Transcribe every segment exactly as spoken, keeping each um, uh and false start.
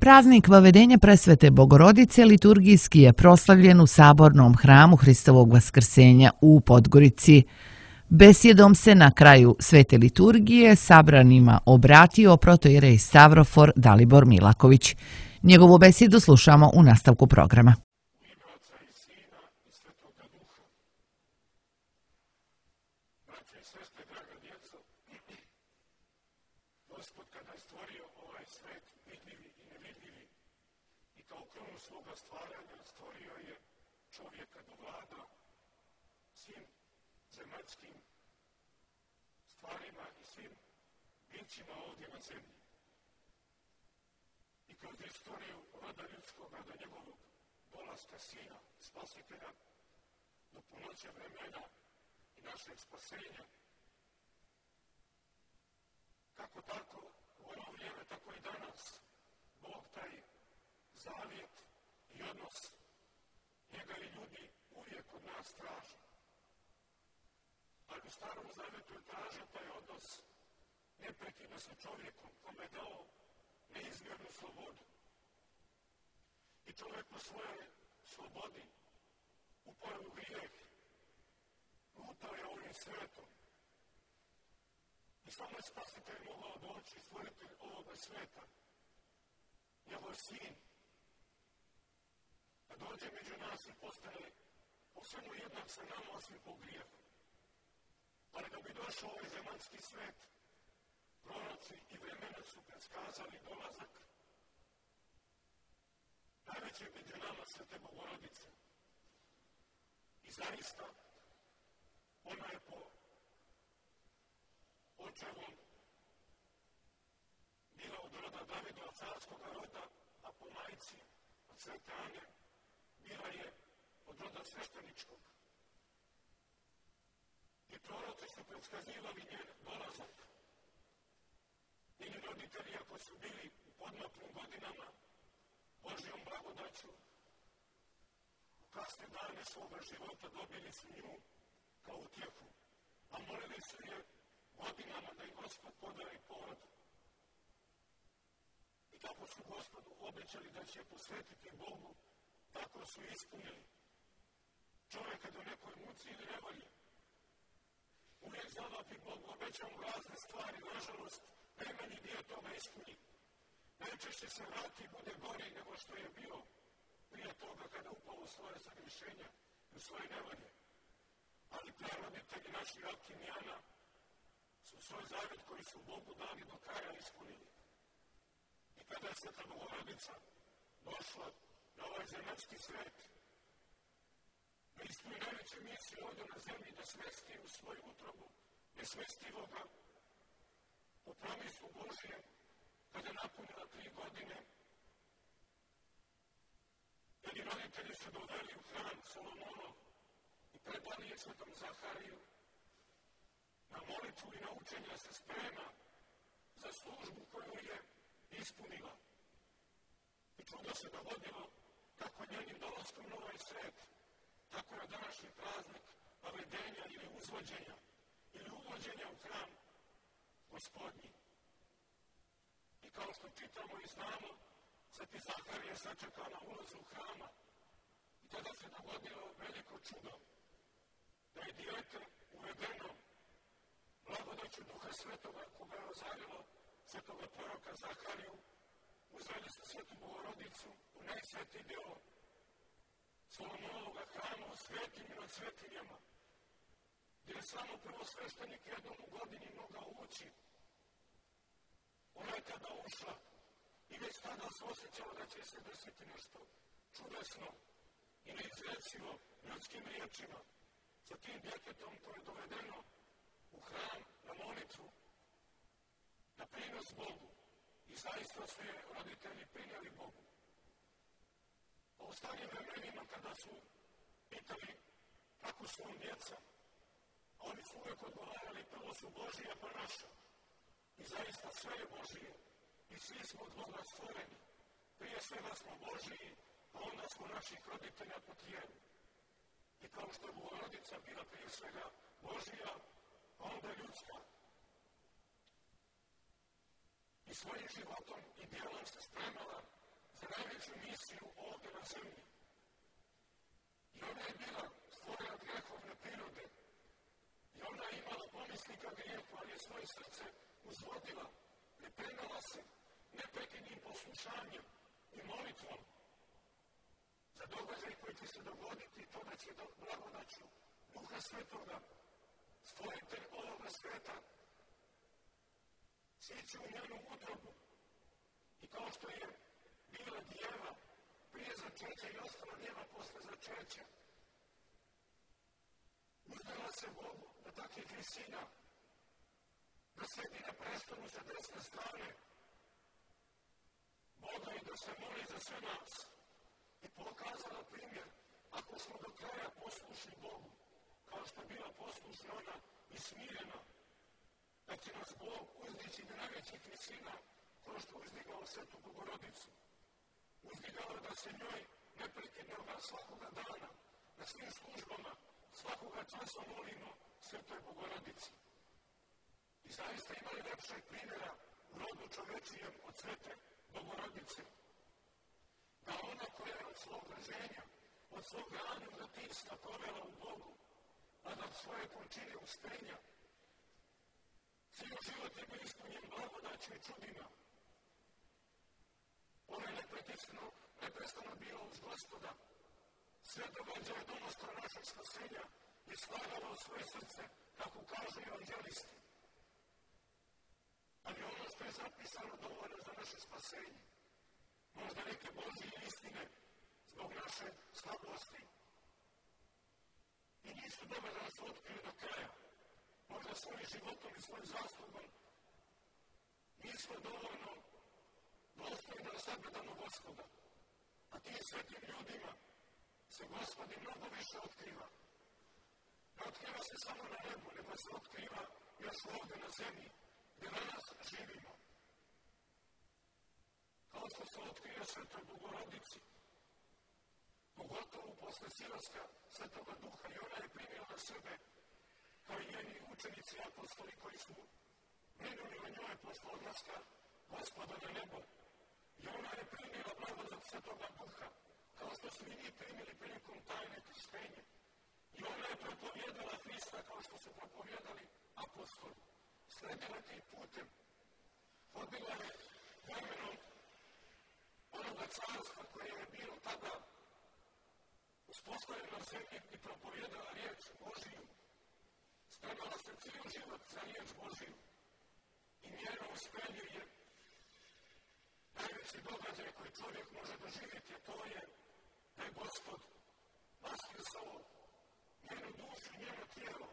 Praznik Vavedenja Presvete Bogorodice liturgijski je proslavljen u Sabornom hramu Hristovog Vaskrsenja u Podgorici. Besjedom se na kraju svete liturgije sabranima obratio protoijerej Stavrofor Dalibor Milaković. Njegovu besjedu slušamo u nastavku programa. Svoga stvaranja stvorio je čovjeka da vlada svim zemaljskim stvarima i svim bićima ovdje na zemlji. I kroz istoriju roda ljudskoga do njegovog dolaska Sina, Spasitelja, do punoće vremena i našeg spasenja. Kako tako u ono vrijeme, tako i danas Bog taj zavjet i odnos njega i ljudi uvijek od nas traži. Ali u Starom Zavjetu je tražio taj odnos neprekidno sa čovjekom kome je dao neizmjernu slobodu. I čovjek po svojoj slobodi upao u grijeh, lutao je ovim svijetom. I samo je Spasitelj mogao doći, stvoritelj ovoga svijeta, njegov sin, da dođe među nas i postane po svemu jednak sa nama osim po grijehu. Ali da bi došao ovaj zemaljski svet, proroci i vremena su predskazali dolazak najveće među nama Svete Bogorodice. I zaista, ona je po očevom bila od roda Davidova, carskog roda, a po majci od Svete Ane bila je od roda svešteničkog. I proroci su predskazivali njen dolazak. Njeni roditelji, ako su bili u podmaklim godinama Božjom blagodaću, u kasne dane svoga života dobili su nju kao utjehu, a molili su je godinama da im Gospod podari porod. I tako su Gospodu obećali da će posvetiti Bogu, tako su ispunili. Čovjeka do nekoj muci ili nevolji. Uvijek zavapi Bogu, obećam mu razne stvari, nažalost, najmanji dio toga ispuni. Najčešće se vrati i bude gori nego što je bio prije toga kada upao u svoje sagrišenja i u svoje nevolje. Ali praroditelji naši Rakim i Ana su svoj zavjet koji su Bogu dali do kraja ispunili. I kada je Sveta Bogorodica došla na ovaj zemaljski svet, da ispuni najveću misiju ovdje na zemlji, da smesti u svoju utrobu nesmestivoga po promislu Božijem, kada je napunila tri godine. Njeni roditelji su doveli u hram Solomonov i predali je Svetom Zahariju na molitvu i na učenje se sprema za službu koju je ispunila. I čudo se dogodilo kako njenim dolaskom na ovaj svet, tako je današnji praznik Vavedenja ili uzvođenja ili uvođenja u hram Gospodnji. I kao što čitamo i znamo, Sveti Zaharije sačekao na ulazu hrama i tada se dogodilo veliko čudo, da je dijete uvedeno blagodaću Duha Svetoga koga je ozarilo svetoga proroka Zahariju, uzeli su Svetu Bogorodicu u najsvetiji dio Solomonovoga hrama u svetinji nad svetinjama, gdje je samo prvosveštenik jednom u godini mogao ući. Ona je tada ušla i već tada se osjećala da će se desiti nešto čudesno i neizrecivo ljudskim riječima sa tim djetetom koje je dovedeno u hram na molitvu, na prinos Bogu. I zaista su je roditelji prinijeli Bogu. A u starim vremenima kada su pitali kako su on djeca, a oni su uvijek odgovarali prvo su Božija pa naša. I zaista sve je Božije i svi smo od Boga stvoreni. Prije svega smo Božiji, a onda smo naših roditelja po tijelu. I kao što je Bogorodica bila prije svega Božija, a onda ljudska. I svojim životom i djelom se spremala misiju ovdje na zemlji. I ona je bila stvorena od grehovne prirode. I ona je imala pomisli ka grijehu, ali je svoje srce uzvodila, pripremala se neprekidnim poslušanjem i molitvom za događaj koji će se dogoditi, to da će blagodaću Duha Svetoga, stvoritelj ovoga sveta, sići u njenu utrobu. I kao što je bila djeva prije začeća i ostala djeva posle začeća, uzdala se Bogu da takvih visina, da sedi na prestolu sa desne strane Boga i da se moli za sve nas. I pokazala primjer, ako smo do kraja poslušni Bogu, kao što je bila poslušna ona i smirena, da će nas Bog uzdići do najvećih visina, kao što uzdigao Svetu Bogorodicu. Uzdigao da se njoj neprekidno svakoga dana, na svim službama, svakoga časa molimo Svetoj Bogorodici. I zaista imali lepšeg primjera u rodu čovečijem od Svete Bogorodice. Da ona koja je od svog rođenja, od svog ranog detinjstva provela u Bogu, a da svoje končine uspenja, cijel život je bio ispunjen blagodaću i čudima. Ona je neprekidno, neprestano bila uz Gospoda. Sve događaje domostra našeg spasenja je slagala u svoje srce, kako kažu evanđelisti. Ali ono što je zapisano dovoljno za naše spasenje, možda neke Božje istine zbog naše slabosti i nisu dobre da nas otkriju do kraja, možda svojim životom i svojim zaslugom nismo dovoljno dostojni da sagledamo Gospoda. A tim svetim ljudima se Gospod i mnogo više otkriva. Ne otkriva se samo na nebu, nego se otkriva još ovdje na zemlji, gdje danas živimo. Kao što se otkrio Svetoj Bogorodici, pogotovo posle silaska Svetoga Duha, i ona je primila na sebe, kao i njeni učenici i apostoli koji su brinuli o njoj posle odlaska Gospoda na nebo. I ona je primila blagodat Svetoga Duha, kao što su i mi primili prilikom tajne krštenja. I ona je propovjedala Hrista kao što su propovjedali apostoli. Sledila tim putem. Hodila je vremenom onoga carstva koje je bilo tada uspostavljeno na zemlji i propovjedala riječ Božiju. Spremala se cijel život za riječ Božiju. I njeno uspjelje je najveći događaj koji čovjek može doživjeti, a to je da je Gospod vaskrsao njenu dušu i njeno tijelo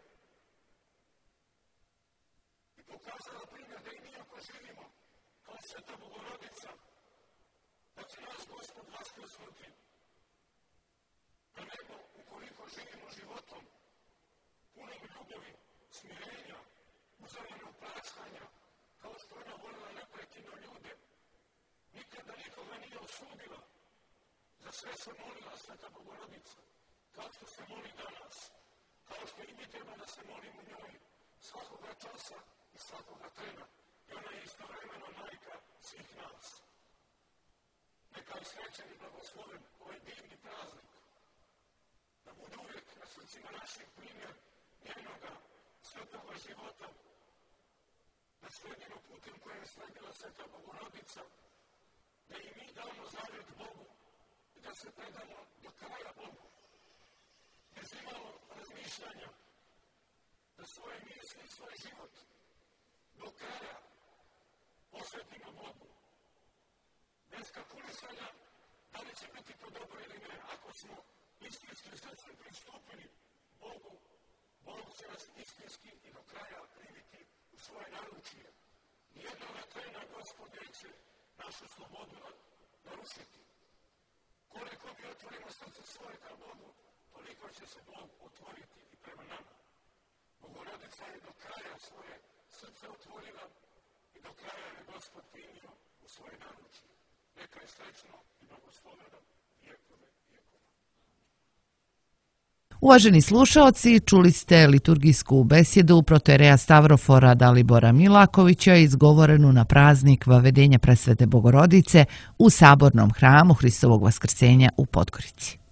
i pokazala primjer da i mi ako živimo kao Sveta Bogorodica, da će nas Gospod vaskrsnuti na nebo ukoliko živimo životom punom ljubavi, smirenja, uzajamnog praštanja, kao što ona volila neprekidno ljude. Nikada nikoga nije osudila. Za sve se molila Sveta Bogorodica, kao što se moli danas, kao što i mi treba da se molimo njoj svakoga časa i svakoga trena. I ona je istovremeno majka svih nas. Neka je srećen i blagosloven ovaj divni praznik. Da bude uvijek na srcima naših primjer njenoga svetoga života. Da sledimo putem koje je sledila Sveta Bogorodica. Da i mi damo zavjet Bogu i da se predamo do kraja Bogu. Bez imalo razmišljanja da svoje misli i svoj život do kraja posvetimo Bogu. Bez kalkulisanja da li će biti to dobro ili ne. Ako smo istinskim srcem pristupili Bogu, Bog će nas istinski i do kraja primiti u svoje naručje. Nijednoga trena Gospod neće našu slobodu narušiti. Koliko mi otvorimo srce svoje ka Bogu, toliko će se Bog otvoriti i prema nama. Bogorodica je do kraja svoje srce otvorila i do kraja je Gospod primio u svoje naručje. Neka je srećno i blagosloveno vijekove vijekova. Uvaženi slušaoci, čuli ste liturgijsku besjedu protoijereja Stavrofora Dalibora Milakovića izgovorenu na praznik Vavedenja Presvete Bogorodice u Sabornom hramu Hristovog Vaskrsenja u Podgorici.